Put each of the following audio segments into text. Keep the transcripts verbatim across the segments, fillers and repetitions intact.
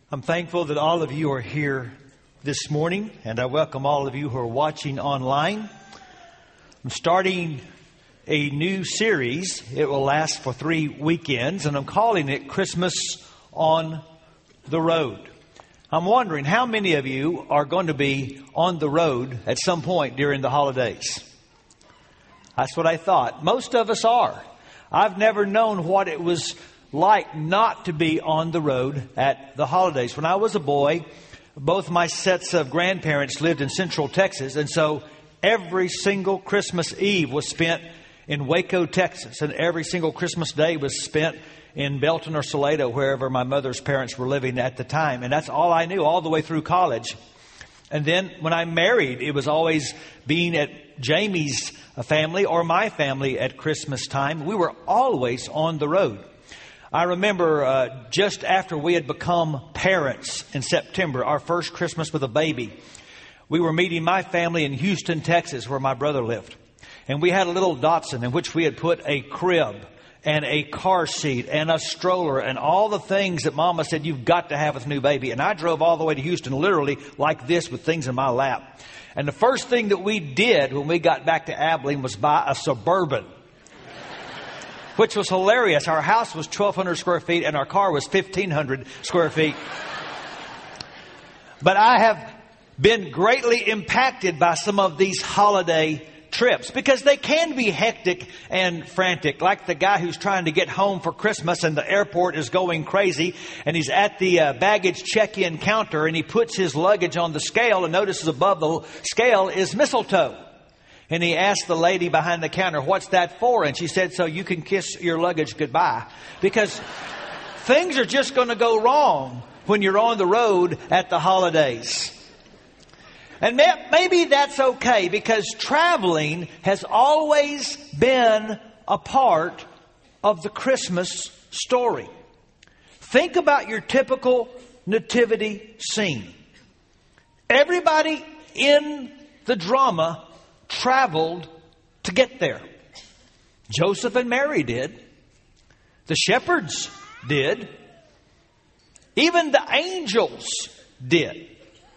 I'm thankful that all of you are here this morning, and I welcome all of you who are watching online. I'm starting a new series. It will last for three weekends, and I'm calling it Christmas on the Road. I'm wondering how many of you are going to be on the road at some point during the holidays. That's what I thought. Most of us are. I've never known what it was like not to be on the road at the holidays. When I was a boy, both my sets of grandparents lived in Central Texas, and so every single Christmas Eve was spent in Waco, Texas, and every single Christmas Day was spent in Belton or Salado, wherever my mother's parents were living at the time. And that's all I knew all the way through college. And then when I married, it was always being at Jamie's family or my family at Christmas time. We were always on the road. I remember uh, just after we had become parents in September, our first Christmas with a baby, we were meeting my family in Houston, Texas, where my brother lived. And we had a little Datsun in which we had put a crib and a car seat and a stroller and all the things that Mama said you've got to have with a new baby. And I drove all the way to Houston literally like this with things in my lap. And the first thing that we did when we got back to Abilene was buy a Suburban, which was hilarious. Our house was twelve hundred square feet and our car was fifteen hundred square feet. But I have been greatly impacted by some of these holiday trips because they can be hectic and frantic, like the guy who's trying to get home for Christmas and the airport is going crazy, and he's at the uh, baggage check-in counter and he puts his luggage on the scale and notices above the scale is mistletoe. And he asked the lady behind the counter, "What's that for?" And she said, "So you can kiss your luggage goodbye." Because things are just going to go wrong when you're on the road at the holidays. And maybe that's okay, because traveling has always been a part of the Christmas story. Think about your typical nativity scene. Everybody in the drama traveled to get there. Joseph and Mary did. The shepherds did. Even the angels did.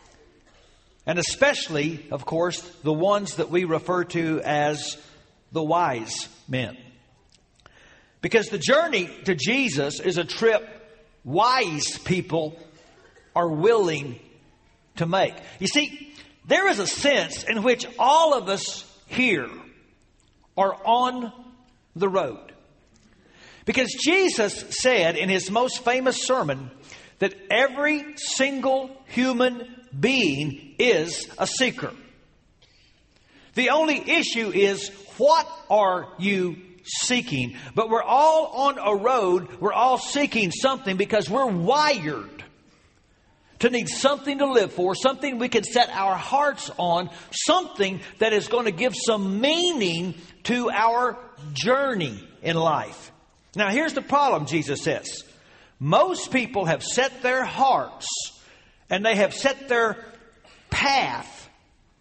And especially, of course, the ones that we refer to as the wise men. Because the journey to Jesus is a trip wise people are willing to make. You see, there is a sense in which all of us here are on the road. Because Jesus said in his most famous sermon that every single human being is a seeker. The only issue is, what are you seeking? But we're all on a road. We're all seeking something because we're wired to need something to live for, something we can set our hearts on, something that is going to give some meaning to our journey in life. Now, here's the problem, Jesus says. Most people have set their hearts and they have set their path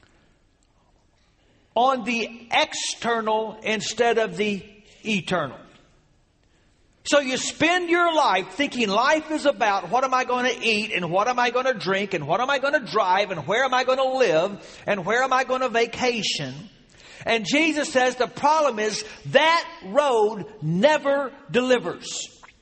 on the external instead of the eternal. So you spend your life thinking life is about what am I going to eat and what am I going to drink and what am I going to drive and where am I going to live and where am I going to vacation. And Jesus says the problem is that road never delivers.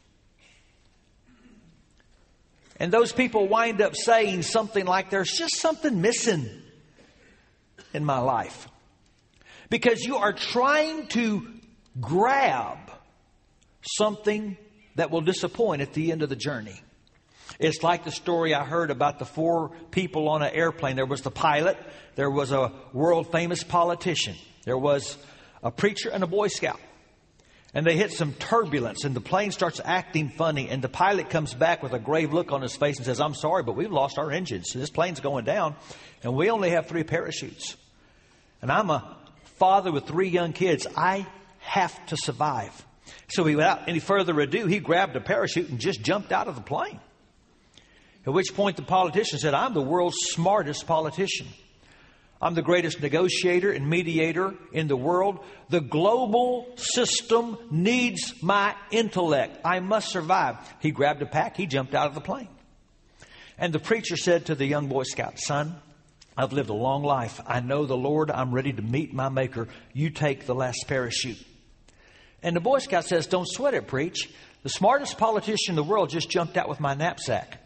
And those people wind up saying something like, "There's just something missing in my life." Because you are trying to grab something that will disappoint at the end of the journey. It's like the story I heard about the four people on an airplane. There was the pilot. There was a world famous politician. There was a preacher and a Boy Scout. And they hit some turbulence and the plane starts acting funny. And the pilot comes back with a grave look on his face and says, "I'm sorry, but we've lost our engines. This plane's going down and we only have three parachutes. And I'm a father with three young kids. I have to survive." So he, without any further ado, he grabbed a parachute and just jumped out of the plane. At which point the politician said, "I'm the world's smartest politician. I'm the greatest negotiator and mediator in the world. The global system needs my intellect. I must survive." He grabbed a pack. He jumped out of the plane. And the preacher said to the young Boy Scout, "Son, I've lived a long life. I know the Lord. I'm ready to meet my Maker. You take the last parachute." And the Boy Scout says, "Don't sweat it, preach. The smartest politician in the world just jumped out with my knapsack."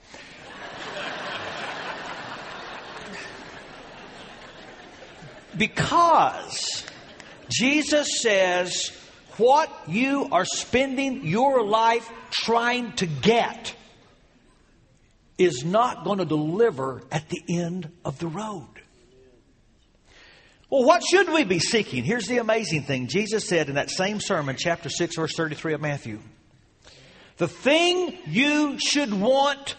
Because Jesus says what you are spending your life trying to get is not going to deliver at the end of the road. Well, what should we be seeking? Here's the amazing thing. Jesus said in that same sermon, chapter six, verse thirty-three of Matthew, the thing you should want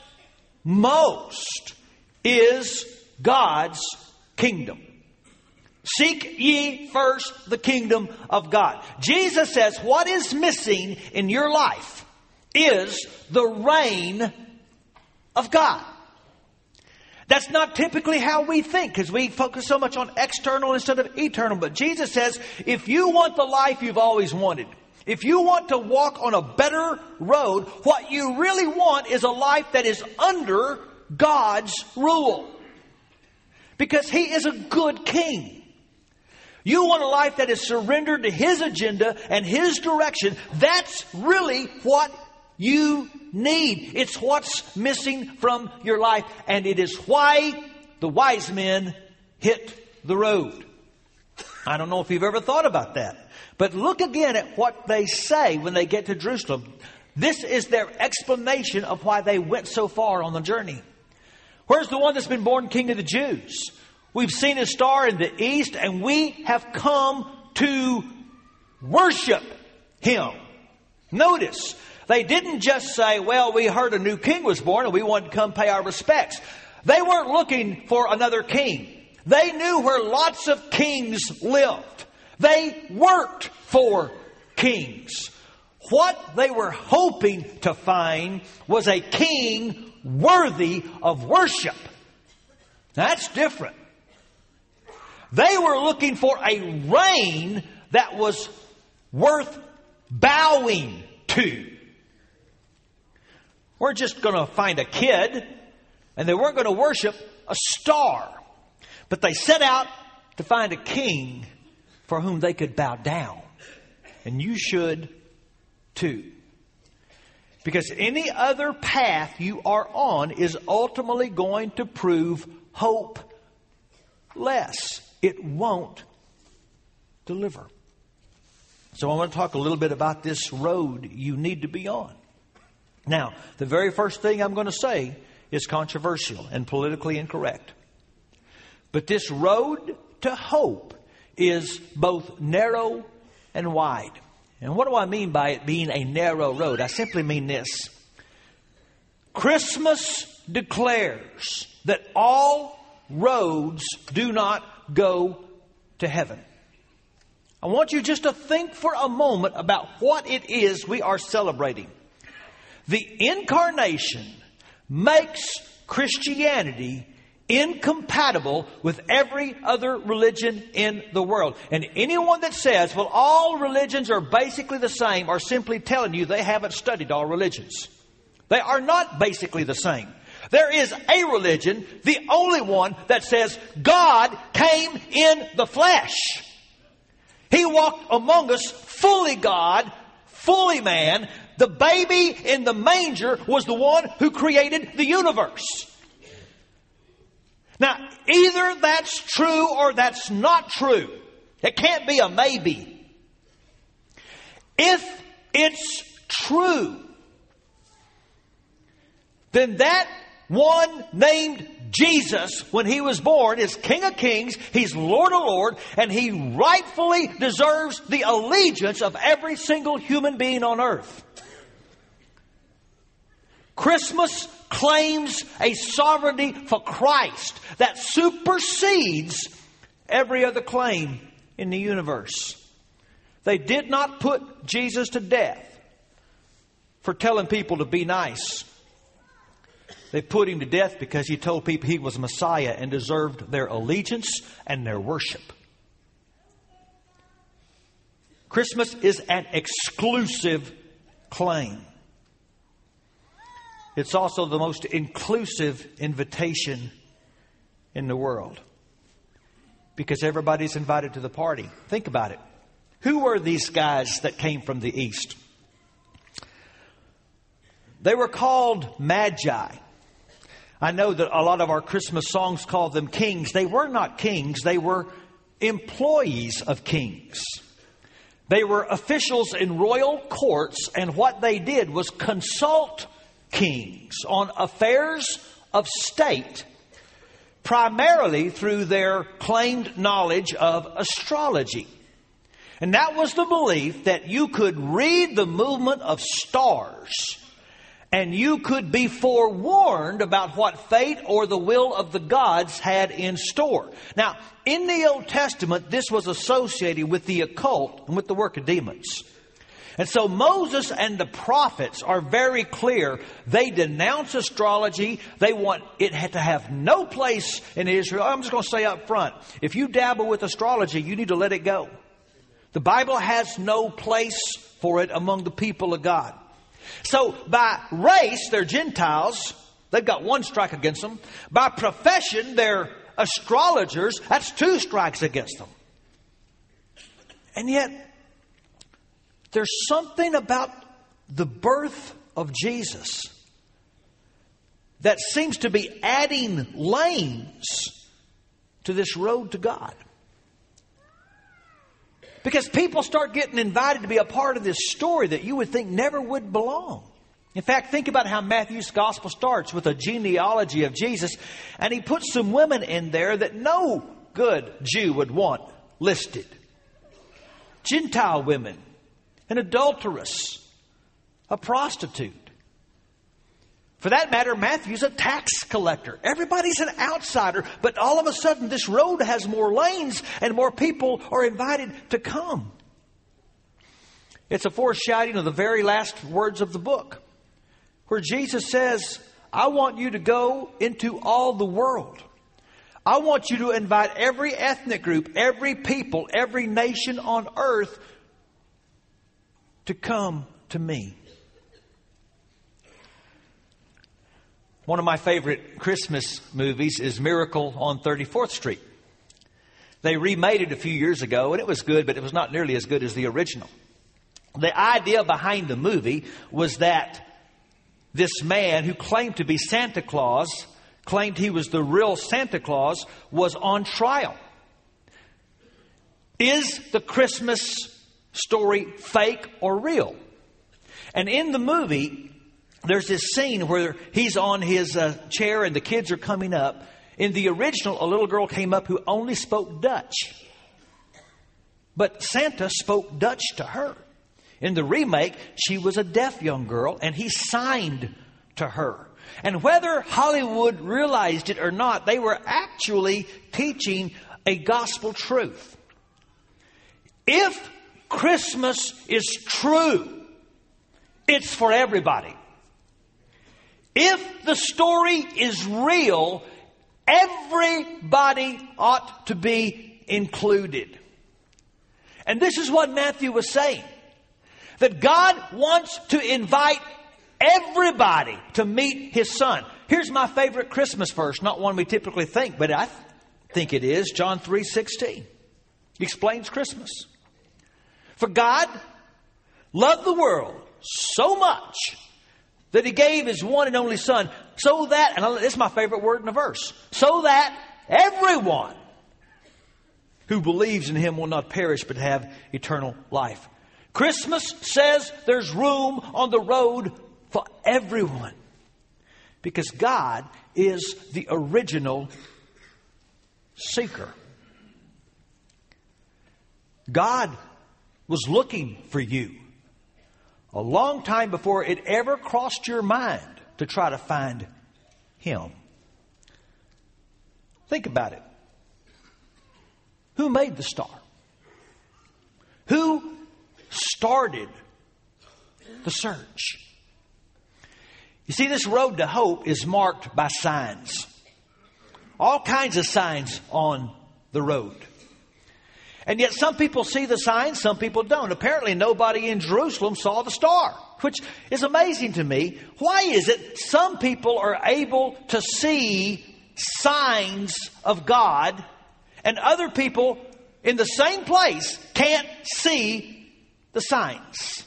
most is God's kingdom. Seek ye first the kingdom of God. Jesus says what is missing in your life is the reign of God. That's not typically how we think, because we focus so much on external instead of eternal. But Jesus says, if you want the life you've always wanted, if you want to walk on a better road, what you really want is a life that is under God's rule. Because He is a good king. You want a life that is surrendered to His agenda and His direction. That's really what you need. It's what's missing from your life. And it is why the wise men hit the road. I don't know if you've ever thought about that. But look again at what they say when they get to Jerusalem. This is their explanation of why they went so far on the journey. Where's the one that's been born King of the Jews? We've seen His star in the east, and we have come to worship Him. Notice, they didn't just say, well, we heard a new king was born and we wanted to come pay our respects. They weren't looking for another king. They knew where lots of kings lived. They worked for kings. What they were hoping to find was a king worthy of worship. That's different. They were looking for a reign that was worth bowing to. We're just going to find a kid, and they weren't going to worship a star. But they set out to find a king for whom they could bow down. And you should too. Because any other path you are on is ultimately going to prove hopeless. It won't deliver. So I want to talk a little bit about this road you need to be on. Now, the very first thing I'm going to say is controversial and politically incorrect. But this road to hope is both narrow and wide. And what do I mean by it being a narrow road? I simply mean this. Christmas declares that all roads do not go to heaven. I want you just to think for a moment about what it is we are celebrating. The incarnation makes Christianity incompatible with every other religion in the world. And anyone that says, well, all religions are basically the same, are simply telling you they haven't studied all religions. They are not basically the same. There is a religion, the only one, that says God came in the flesh. He walked among us fully God, fully man. The baby in the manger was the one who created the universe. Now, either that's true or that's not true. It can't be a maybe. If it's true, then that one named Jesus, when He was born, is King of Kings, He's Lord of Lords, and He rightfully deserves the allegiance of every single human being on earth. Christmas claims a sovereignty for Christ that supersedes every other claim in the universe. They did not put Jesus to death for telling people to be nice. They put Him to death because He told people He was Messiah and deserved their allegiance and their worship. Christmas is an exclusive claim. It's also the most inclusive invitation in the world, because everybody's invited to the party. Think about it. Who were these guys that came from the east? They were called magi. I know that a lot of our Christmas songs call them kings. They were not kings. They were employees of kings. They were officials in royal courts, and what they did was consult kings on affairs of state, primarily through their claimed knowledge of astrology. And that was the belief that you could read the movement of stars and you could be forewarned about what fate or the will of the gods had in store. Now, in the Old Testament, this was associated with the occult and with the work of demons. And so Moses and the prophets are very clear. They denounce astrology. They want it to have no place in Israel. I'm just going to say up front, if you dabble with astrology, you need to let it go. The Bible has no place for it among the people of God. So by race, they're Gentiles. They've got one strike against them. By profession, they're astrologers. That's two strikes against them. And yet, there's something about the birth of Jesus that seems to be adding lanes to this road to God. Because people start getting invited to be a part of this story that you would think never would belong. In fact, think about how Matthew's gospel starts with a genealogy of Jesus, and he puts some women in there that no good Jew would want listed. Gentile women, an adulteress, a prostitute. For that matter, Matthew's a tax collector. Everybody's an outsider, but all of a sudden this road has more lanes and more people are invited to come. It's a foreshadowing of the very last words of the book, where Jesus says, I want you to go into all the world. I want you to invite every ethnic group, every people, every nation on earth to come to me. One of my favorite Christmas movies is Miracle on thirty-fourth Street. They remade it a few years ago, and it was good, but it was not nearly as good as the original. The idea behind the movie was that this man who claimed to be Santa Claus, claimed he was the real Santa Claus, was on trial. Is the Christmas story fake or real? And in the movie, there's this scene where he's on his uh, chair and the kids are coming up. In the original, a little girl came up who only spoke Dutch. But Santa spoke Dutch to her. In the remake, she was a deaf young girl and he signed to her. And whether Hollywood realized it or not, they were actually teaching a gospel truth. If Christmas is true, it's for everybody. If the story is real, everybody ought to be included. And this is what Matthew was saying. That God wants to invite everybody to meet His Son. Here's my favorite Christmas verse. Not one we typically think, but I th- think it is. John three sixteen. Explains Christmas. For God loved the world so much that He gave His one and only Son, so that, and this is my favorite word in the verse, so that everyone who believes in Him will not perish but have eternal life. Christmas says there's room on the road for everyone, because God is the original seeker. God was looking for you a long time before it ever crossed your mind to try to find Him. Think about it. Who made the star? Who started the search? You see, this road to hope is marked by signs. All kinds of signs on the road. And yet some people see the signs, some people don't. Apparently nobody in Jerusalem saw the star. which is amazing to me. Why is it some people are able to see signs of God and other people in the same place can't see the signs?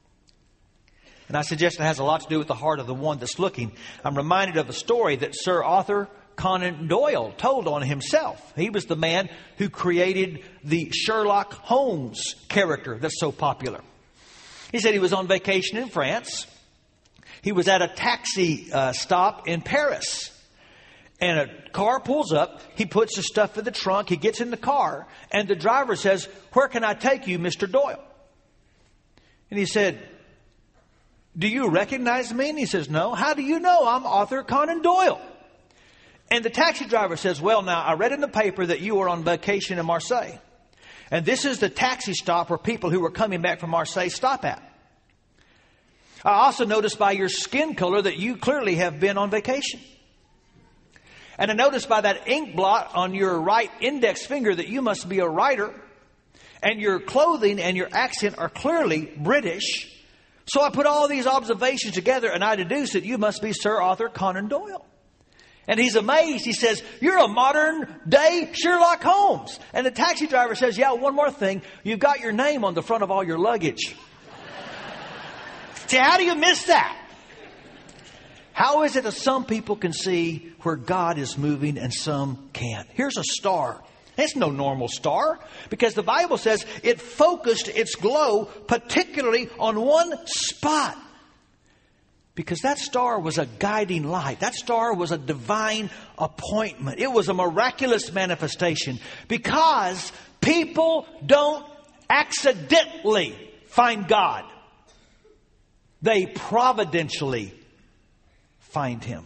And I suggest it has a lot to do with the heart of the one that's looking. I'm reminded of a story that Sir Arthur Conan Doyle told on himself. He was the man who created the Sherlock Holmes character that's so popular. He said he was on vacation in France. He was at a taxi uh, stop in Paris. And a car pulls up. He puts the stuff in the trunk. He gets in the car. And the driver says, "Where can I take you, Mister Doyle?" And he said, "Do you recognize me?" And he says, "No." "How do you know I'm Arthur Conan Doyle?" And the taxi driver says, "Well, now, I read in the paper that you were on vacation in Marseille. And this is the taxi stop where people who were coming back from Marseille stop at. I also noticed by your skin color that you clearly have been on vacation. And I noticed by that ink blot on your right index finger that you must be a writer. And your clothing and your accent are clearly British. So I put all these observations together and I deduced that you must be Sir Arthur Conan Doyle." And he's amazed. He says, "You're a modern day Sherlock Holmes." And the taxi driver says, "Yeah, one more thing. You've got your name on the front of all your luggage." See, how do you miss that? How is it that some people can see where God is moving and some can't? Here's a star. It's no normal star, because the Bible says it focused its glow particularly on one spot. Because that star was a guiding light. That star was a divine appointment. It was a miraculous manifestation. Because people don't accidentally find God. They providentially find Him.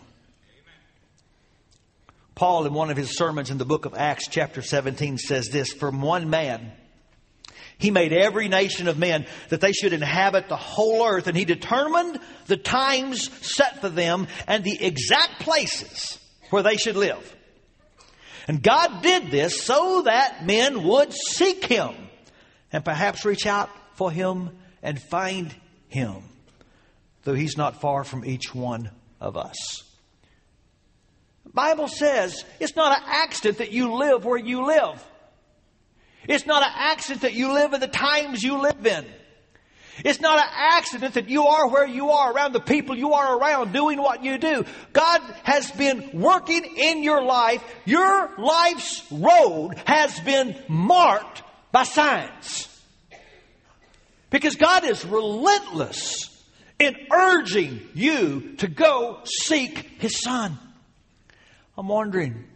Paul, in one of his sermons in the book of Acts, chapter seventeen, says this: "From one man He made every nation of men that they should inhabit the whole earth. And He determined the times set for them and the exact places where they should live. And God did this so that men would seek Him and perhaps reach out for Him and find Him, though He's not far from each one of us." The Bible says it's not an accident that you live where you live. It's not an accident that you live in the times you live in. It's not an accident that you are where you are, around the people you are around, doing what you do. God has been working in your life. Your life's road has been marked by signs. Because God is relentless in urging you to go seek His Son. I'm wondering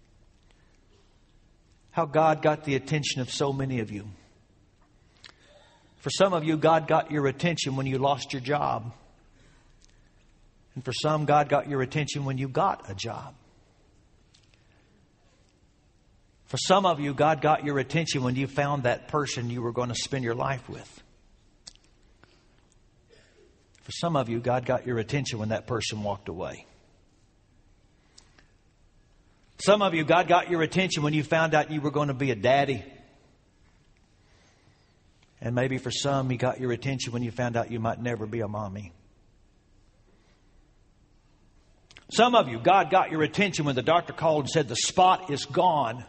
how God got the attention of so many of you. For some of you, God got your attention when you lost your job. And for some, God got your attention when you got a job. For some of you, God got your attention when you found that person you were going to spend your life with. For some of you, God got your attention when that person walked away. Some of you, God got your attention when you found out you were going to be a daddy. And maybe for some, He got your attention when you found out you might never be a mommy. Some of you, God got your attention when the doctor called and said the spot is gone.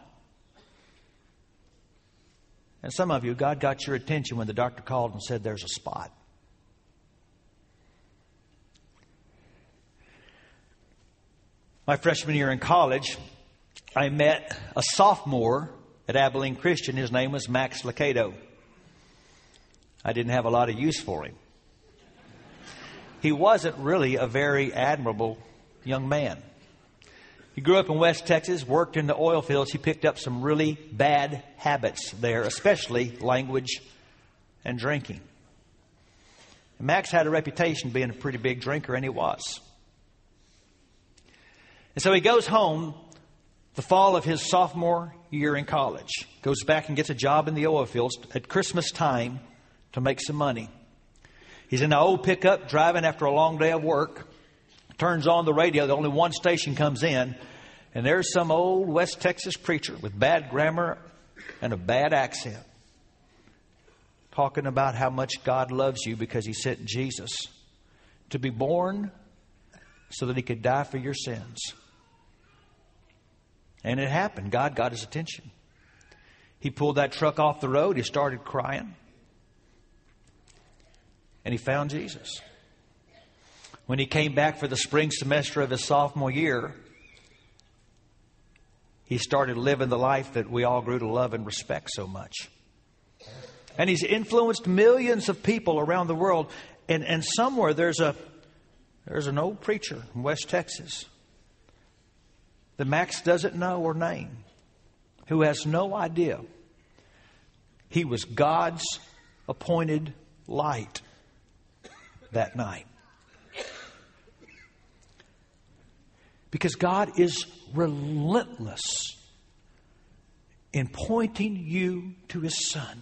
And some of you, God got your attention when the doctor called and said there's a spot. My freshman year in college, I met a sophomore at Abilene Christian. His name was Max Lucado. I didn't have a lot of use for him. He wasn't really a very admirable young man. He grew up in West Texas, worked in the oil fields. He picked up some really bad habits there, especially language and drinking. And Max had a reputation being a pretty big drinker, and he was. And so he goes home the fall of his sophomore year in college. Goes back and gets a job in the oil fields at Christmas time to make some money. He's in an old pickup driving after a long day of work. Turns on the radio. The only one station comes in. And there's some old West Texas preacher with bad grammar and a bad accent, talking about how much God loves you because He sent Jesus to be born so that He could die for your sins. And it happened. God got his attention. He pulled that truck off the road. He started crying. And he found Jesus. When he came back for the spring semester of his sophomore year, he started living the life that we all grew to love and respect so much. And he's influenced millions of people around the world. And, and somewhere there's a there's an old preacher in West Texas that Max doesn't know or name, who has no idea he was God's appointed light that night. Because God is relentless in pointing you to His Son.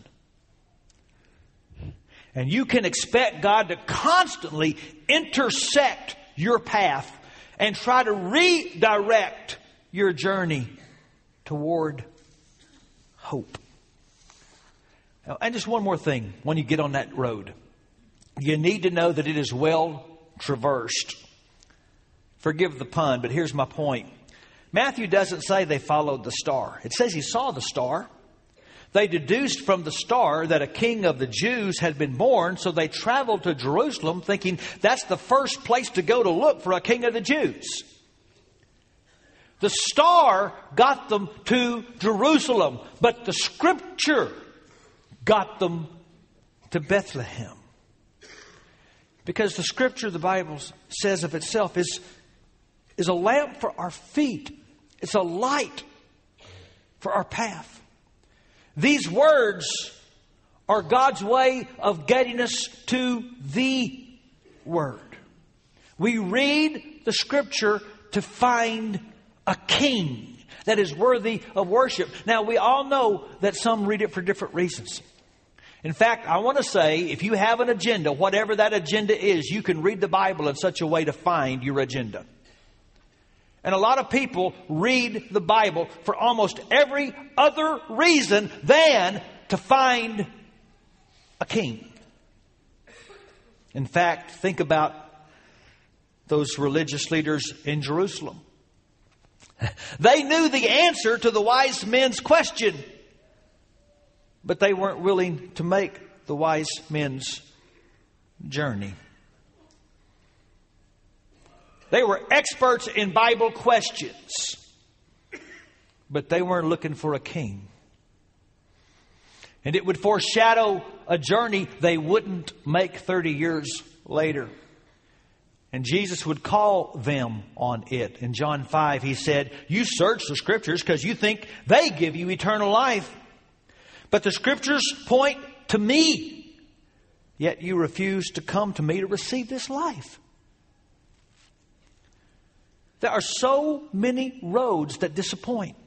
And you can expect God to constantly intersect your path and try to redirect your journey toward hope. Now, and just one more thing when you get on that road. You need to know that it is well traversed. Forgive the pun, but here's my point. Matthew doesn't say they followed the star. It says he saw the star. They deduced from the star that a king of the Jews had been born, so they traveled to Jerusalem thinking that's the first place to go to look for a king of the Jews. The star got them to Jerusalem, but the Scripture got them to Bethlehem. Because the Scripture, the Bible says of itself, is, is a lamp for our feet. It's a light for our path. These words are God's way of getting us to the Word. We read the Scripture to find a king that is worthy of worship. Now, we all know that some read it for different reasons. In fact, I want to say, if you have an agenda, whatever that agenda is, you can read the Bible in such a way to find your agenda. And a lot of people read the Bible for almost every other reason than to find a king. In fact, think about those religious leaders in Jerusalem. They knew the answer to the wise men's question, but they weren't willing to make the wise men's journey. They were experts in Bible questions, but they weren't looking for a king. And it would foreshadow a journey they wouldn't make thirty years later. And Jesus would call them on it. In John five, He said, "You search the Scriptures because you think they give you eternal life. But the Scriptures point to me. Yet you refuse to come to me to receive this life." There are so many roads that disappoint.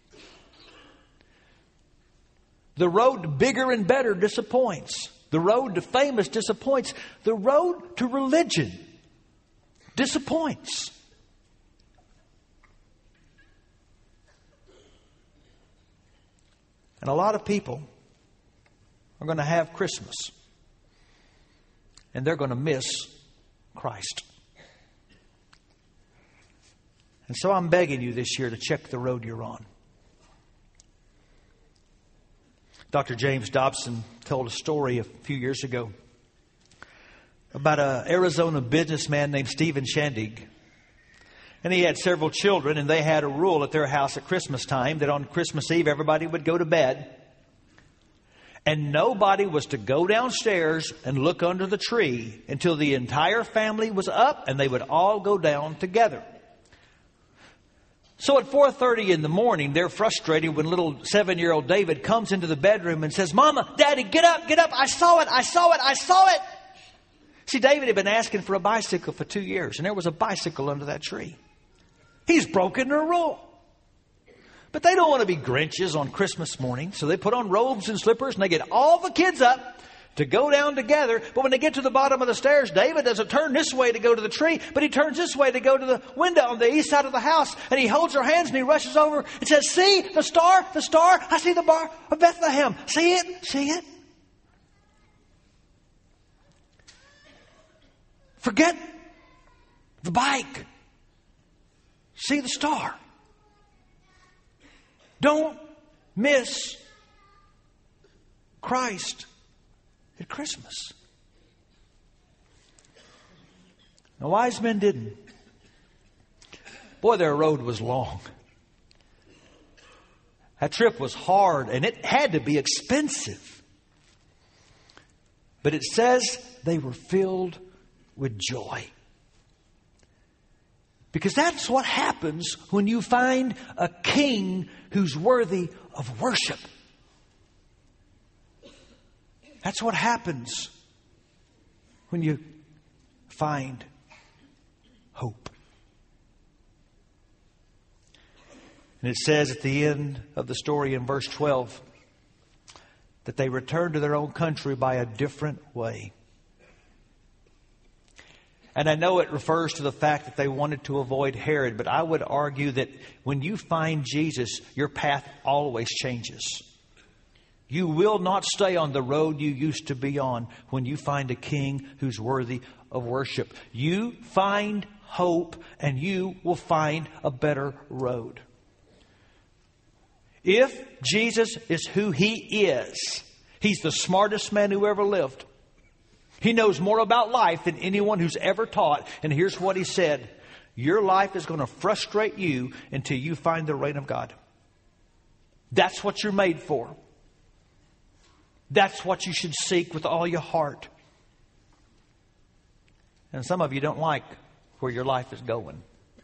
The road to bigger and better disappoints. The road to famous disappoints. The road to religion disappoints. And a lot of people are going to have Christmas, and they're going to miss Christ. And so I'm begging you this year to check the road you're on. Doctor James Dobson told a story a few years ago about an Arizona businessman named Stephen Shandig. And he had several children, and they had a rule at their house at Christmas time that on Christmas Eve everybody would go to bed. And nobody was to go downstairs and look under the tree until the entire family was up, and they would all go down together. So at four thirty in the morning, they're frustrated when little seven-year-old David comes into the bedroom and says, "Mama, Daddy, get up, get up. I saw it, I saw it, I saw it." See, David had been asking for a bicycle for two years, and there was a bicycle under that tree. He's broken their rule. But they don't want to be Grinches on Christmas morning, so they put on robes and slippers, and they get all the kids up to go down together. But when they get to the bottom of the stairs, David doesn't turn this way to go to the tree, but he turns this way to go to the window on the east side of the house. And he holds her hands and he rushes over and says, "See the star, the star. I see the bar of Bethlehem. See it? See it?" Forget the bike. See the star. Don't miss Christ at Christmas. The wise men didn't. Boy, their road was long. That trip was hard, and it had to be expensive. But it says they were filled with joy. Because that's what happens when you find a king who's worthy of worship. That's what happens when you find hope. And it says at the end of the story in verse twelve that they returned to their own country by a different way. And I know it refers to the fact that they wanted to avoid Herod, but I would argue that when you find Jesus, your path always changes. You will not stay on the road you used to be on when you find a king who's worthy of worship. You find hope and you will find a better road. If Jesus is who He is, He's the smartest man who ever lived. He knows more about life than anyone who's ever taught. And here's what He said. Your life is going to frustrate you until you find the reign of God. That's what you're made for. That's what you should seek with all your heart. And some of you don't like where your life is going.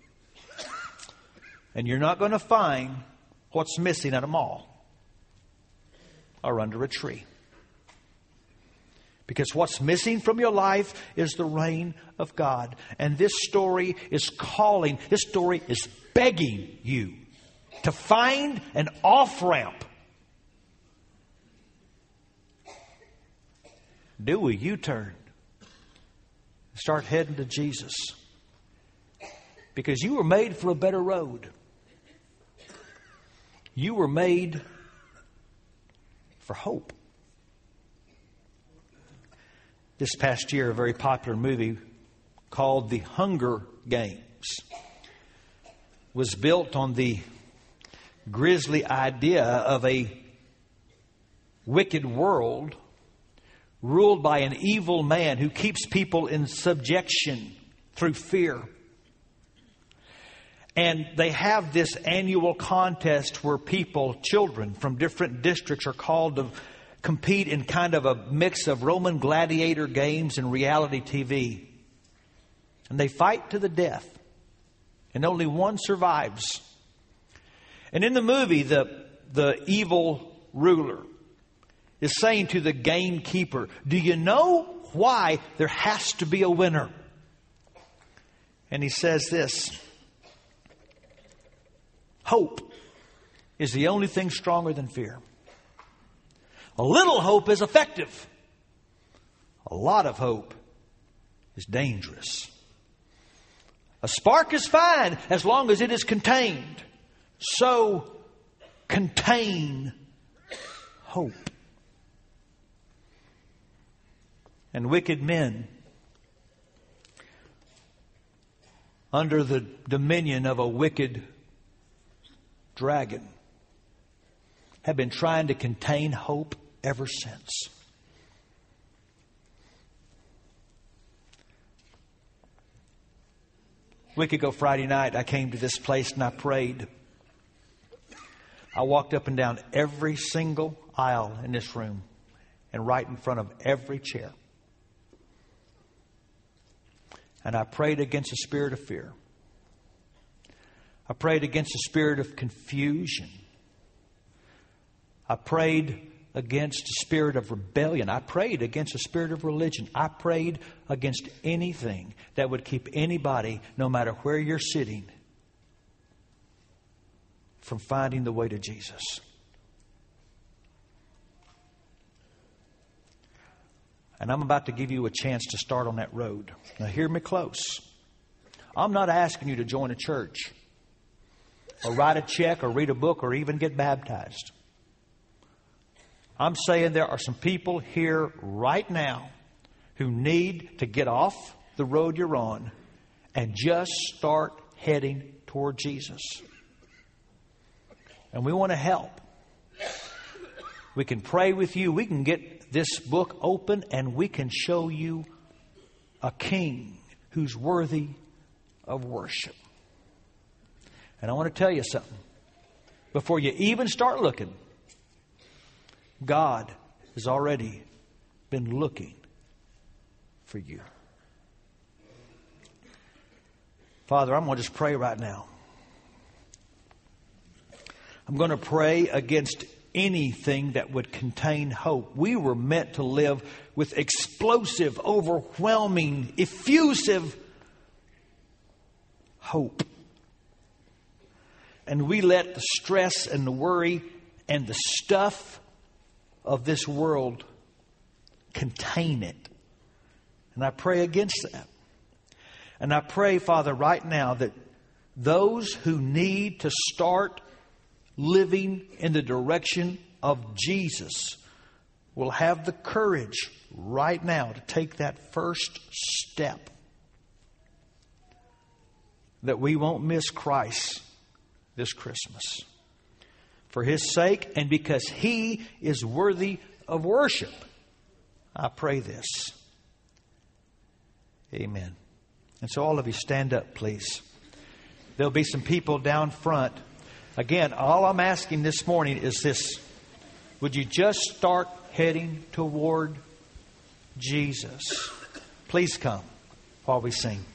And you're not going to find what's missing at a mall or under a tree. Because what's missing from your life is the reign of God. And this story is calling, this story is begging you to find an off-ramp. Do a U-turn. Start heading to Jesus. Because you were made for a better road. You were made for hope. This past year, a very popular movie called The Hunger Games was built on the grisly idea of a wicked world ruled by an evil man who keeps people in subjection through fear. And they have this annual contest where people, children from different districts are called to compete in kind of a mix of Roman gladiator games and reality T V. And they fight to the death. And only one survives. And in the movie, the, the evil ruler is saying to the gamekeeper, do you know why there has to be a winner? And he says this. Hope is the only thing stronger than fear. A little hope is effective. A lot of hope is dangerous. A spark is fine as long as it is contained. So contain hope. And wicked men, under the dominion of a wicked dragon, have been trying to contain hope ever since. A week ago Friday night, I came to this place and I prayed. I walked up and down every single aisle in this room and right in front of every chair. And I prayed against the spirit of fear. I prayed against the spirit of confusion. I prayed against the spirit of rebellion. I prayed against the spirit of religion. I prayed against anything that would keep anybody, no matter where you're sitting, from finding the way to Jesus. And I'm about to give you a chance to start on that road. Now hear me close. I'm not asking you to join a church or write a check or read a book or even get baptized. I'm saying there are some people here right now who need to get off the road you're on and just start heading toward Jesus. And we want to help. We can pray with you. We can get this book open and we can show you a king who's worthy of worship. And I want to tell you something. Before you even start looking, God has already been looking for you. Father, I'm going to just pray right now. I'm going to pray against anything that would contain hope. We were meant to live with explosive, overwhelming, effusive hope. And we let the stress and the worry and the stuff of this world contain it. And I pray against that. And I pray, Father, right now that those who need to start living in the direction of Jesus will have the courage right now to take that first step. That we won't miss Christ this Christmas. For His sake and because He is worthy of worship, I pray this. Amen. And so all of you stand up, please. There'll be some people down front. Again, all I'm asking this morning is this. Would you just start heading toward Jesus? Please come while we sing.